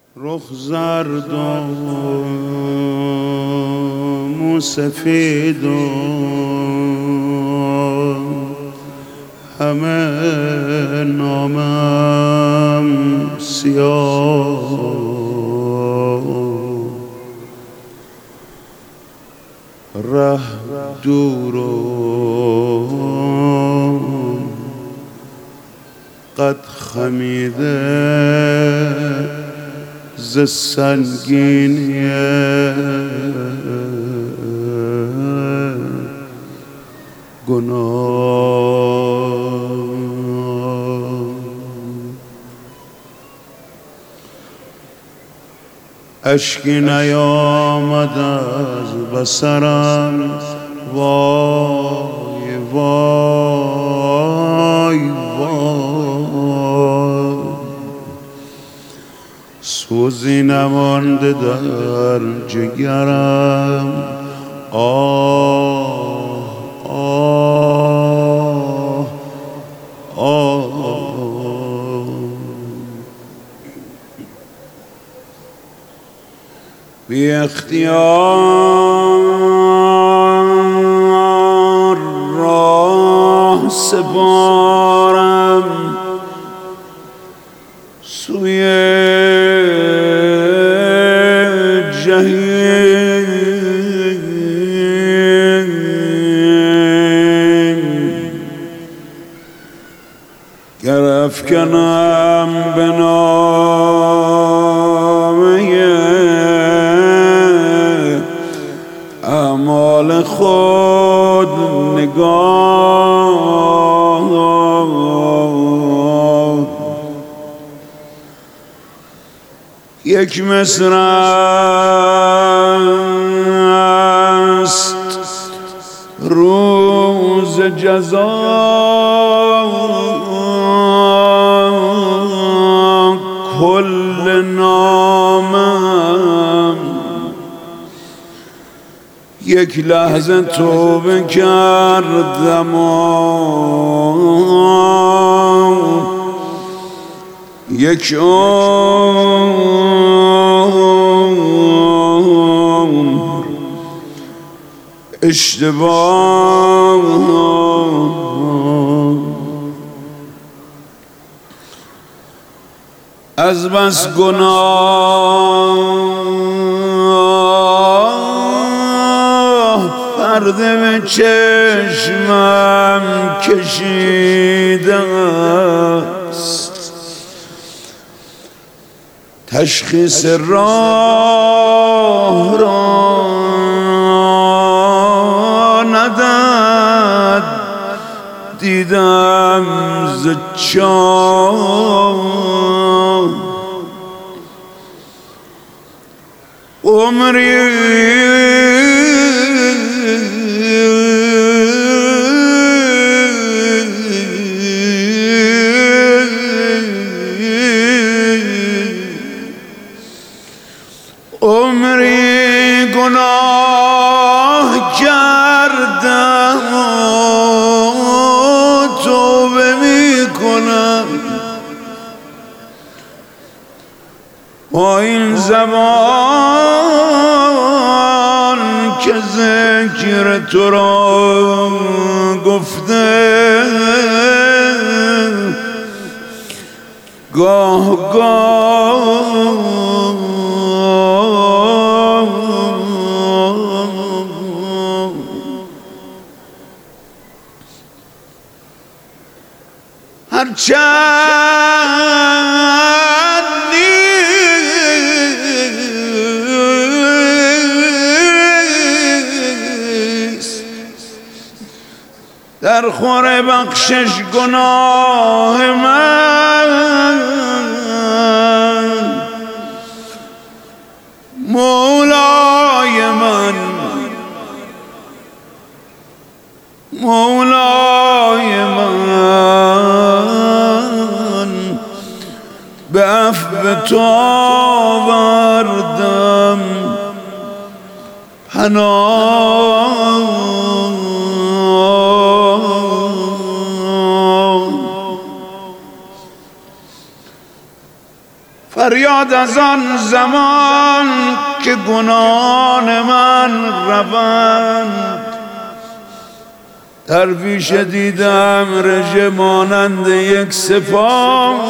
رخ زرد و مو سفید و همه نامم سیاه، ره دور و قد خمیده ز سنگینی گناه. اشکی نیامد از بصرم، وای وای وای، سوزی نمانده در جگرم، آه آه آه. بی اختیار راه سپارم سوی جحیم، گر افکنم به نامه اعمال خود نگاه، یک مصر است روز جزا، کل نامم یک لحظه توبه کردم و یک عمر اشتباه. از بس گناه پرده به چشمم کشیده است، تشخیص راه را نداد دیدم ز چاه، عمری گناه کردم و توبه می کنم، با این زبان که ذکر تو را گفته، گاه گاه هرچند نیست در خور بخشش گناه من، مولای من مولای من، به عفو تو آوردم پناه. فریاد از آن زمان که گناهان من روند. درویش دیدم رژه مانند یک سپاه،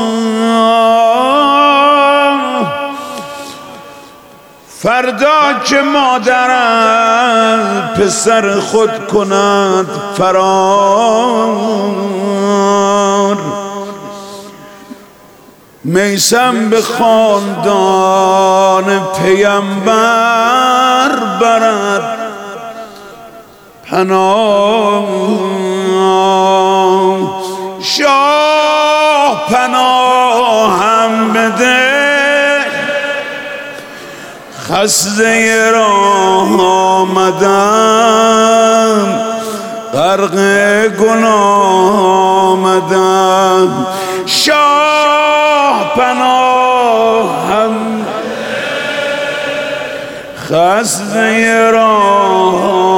فردا که مادرم پسر خود کند فرار. میثم به خاندان پیمبر برد پناه. شاه پناهم بده، خسته راه آمدم، غرق گناه آمدم. شاه پناهم، خسته راه